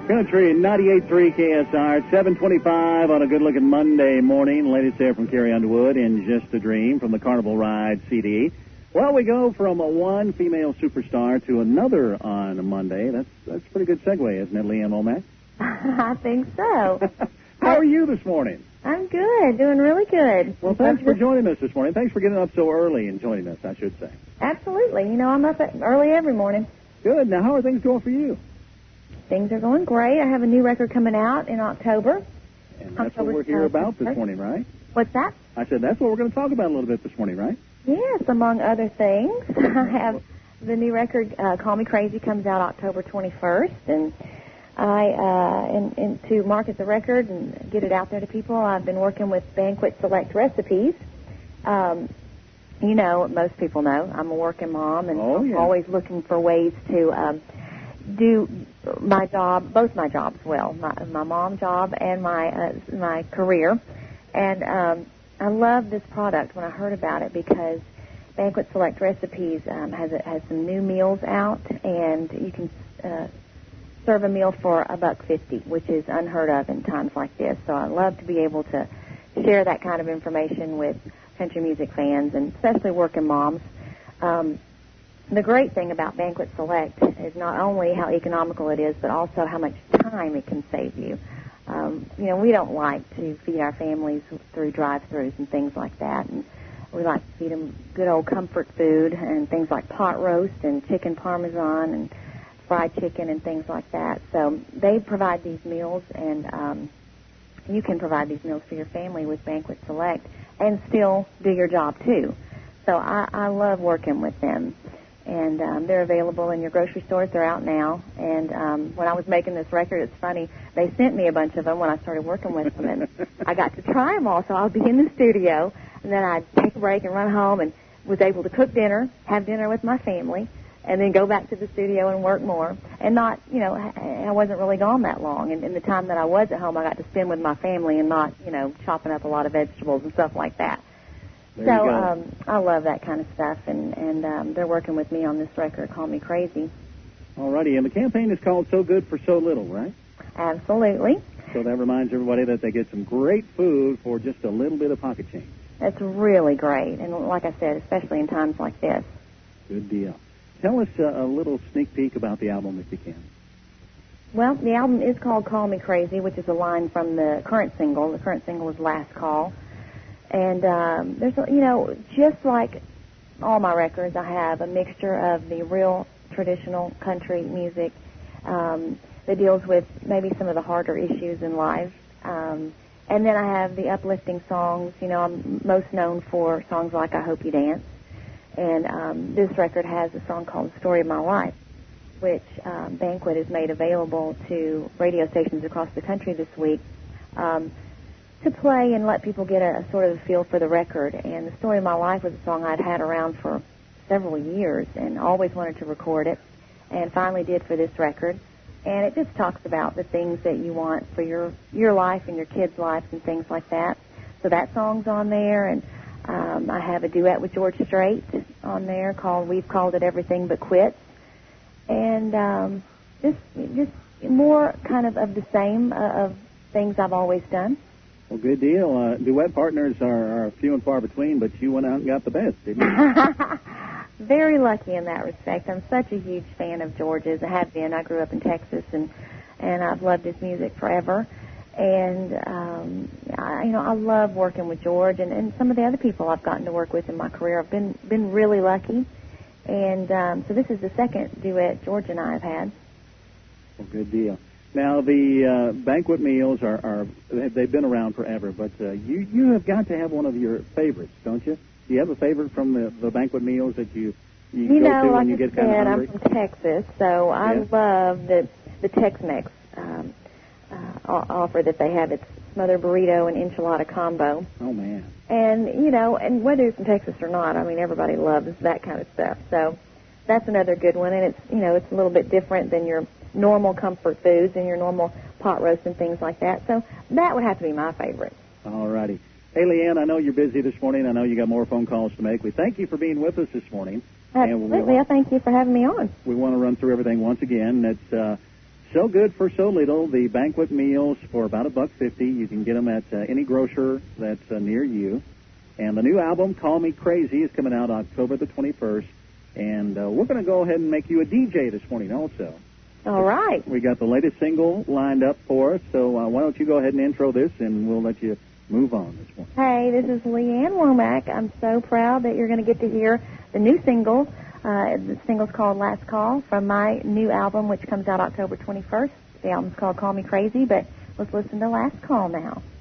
Country 98.3 KSR, 7:25 on a good-looking Monday morning. Latest there from Carrie Underwood in Just a Dream from the Carnival Ride CD. Well, we go from one female superstar to another on a Monday. That's a pretty good segue, isn't it, Leanne Womack? I think so. How are you this morning? I'm good, doing really good. Well, thanks for joining us this morning. Thanks for getting up so early and joining us, I should say. Absolutely. You know, I'm up early every morning. Good. Now, how are things going for you? Things are going great. I have a new record coming out in October. And that's what we're here about this morning, right? What's that? I said that's what we're going to talk about a little bit this morning, right? Yes, among other things. I have the new record, Call Me Crazy, comes out October 21st, and to market the record and get it out there to people, I've been working with Banquet Select Recipes. You know, most people know, I'm a working mom, and I'm always looking for ways to do my job, both my jobs well, my mom job and my career. And I love this product when I heard about it because Banquet Select Recipes has some new meals out, and you can serve a meal for $1.50, which is unheard of in times like this. So I love to be able to share that kind of information with country music fans, and especially working moms. The great thing about Banquet Select is not only how economical it is, but also how much time it can save you. You know, we don't like to feed our families through drive-thrus and things like that, and we like to feed them good old comfort food and things like pot roast and chicken parmesan and fried chicken and things like that. So they provide these meals, and you can provide these meals for your family with Banquet Select and still do your job, too. So I love working with them. And they're available in your grocery stores. They're out now. And when I was making this record, it's funny, they sent me a bunch of them when I started working with them. And I got to try them all. So I'll be in the studio, and then I'd take a break and run home and was able to cook dinner, have dinner with my family, and then go back to the studio and work more. And not, you know, I wasn't really gone that long. And in the time that I was at home, I got to spend with my family and not, you know, chopping up a lot of vegetables and stuff like that. So I love that kind of stuff, and they're working with me on this record, Call Me Crazy. All righty, and the campaign is called So Good for So Little, right? Absolutely. So that reminds everybody that they get some great food for just a little bit of pocket change. That's really great, and like I said, especially in times like this. Good deal. Tell us a little sneak peek about the album if you can. Well, the album is called Call Me Crazy, which is a line from the current single. The current single is Last Call. And there's, you know, just like all my records, I have a mixture of the real traditional country music that deals with maybe some of the harder issues in life. And then I have the uplifting songs. You know, I'm most known for songs like I Hope You Dance. And this record has a song called Story of My Life, which Banquet has made available to radio stations across the country this week. To play and let people get a sort of a feel for the record. And The Story of My Life was a song I'd had around for several years and always wanted to record it, and finally did for this record. And it just talks about the things that you want for your life and your kids' lives and things like that. So that song's on there, and I have a duet with George Strait on there called We've Called It Everything But Quits. And just more kind of the same of things I've always done. Well, good deal. Duet partners are few and far between, but you went out and got the best, didn't you? Very lucky in that respect. I'm such a huge fan of George's. I have been. I grew up in Texas, and I've loved his music forever. And, I love working with George and some of the other people I've gotten to work with in my career. I've been really lucky. And so this is the second duet George and I have had. Well, good deal. Now, the banquet meals they've been around forever, but you have got to have one of your favorites, don't you? Do you have a favorite from the banquet meals that you go to when you get kind of hungry? I'm from Texas, so I love the Tex-Mex offer that they have. It's smothered burrito and enchilada combo. Oh, man. And, and whether you're from Texas or not, I mean, everybody loves that kind of stuff. So that's another good one, and it's, it's a little bit different than your normal comfort foods and your normal pot roast and things like that. So that would have to be my favorite. All righty. Hey, Leanne, I know you're busy this morning. I know you got more phone calls to make. We thank you for being with us this morning. Absolutely. I thank you for having me on. We want to run through everything once again. It's So good for so little. The banquet meals for about $1.50. You can get them at any grocer that's near you. And the new album, Call Me Crazy, is coming out October the 21st. And we're going to go ahead and make you a DJ this morning also. All right. We got the latest single lined up for us. So why don't you go ahead and intro this, and we'll let you move on this morning. Hey, this is Leanne Womack. I'm so proud that you're going to get to hear the new single. The single's called Last Call from my new album, which comes out October 21st. The album's called Call Me Crazy, but let's listen to Last Call now.